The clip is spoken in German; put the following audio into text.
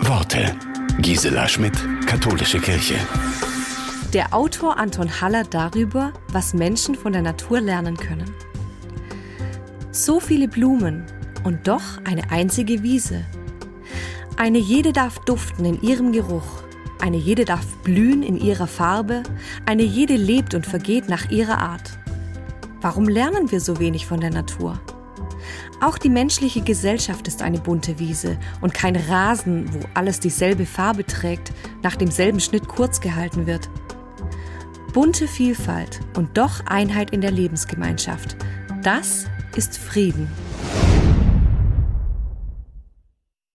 Worte. Gisela Schmidt, Katholische Kirche. Der Autor Anton Haller darüber, was Menschen von der Natur lernen können. So viele Blumen und doch eine einzige Wiese. Eine jede darf duften in ihrem Geruch. Eine jede darf blühen in ihrer Farbe. Eine jede lebt und vergeht nach ihrer Art. Warum lernen wir so wenig von der Natur? Auch die menschliche Gesellschaft ist eine bunte Wiese und kein Rasen, wo alles dieselbe Farbe trägt, nach demselben Schnitt kurz gehalten wird. Bunte Vielfalt und doch Einheit in der Lebensgemeinschaft. Das ist Frieden.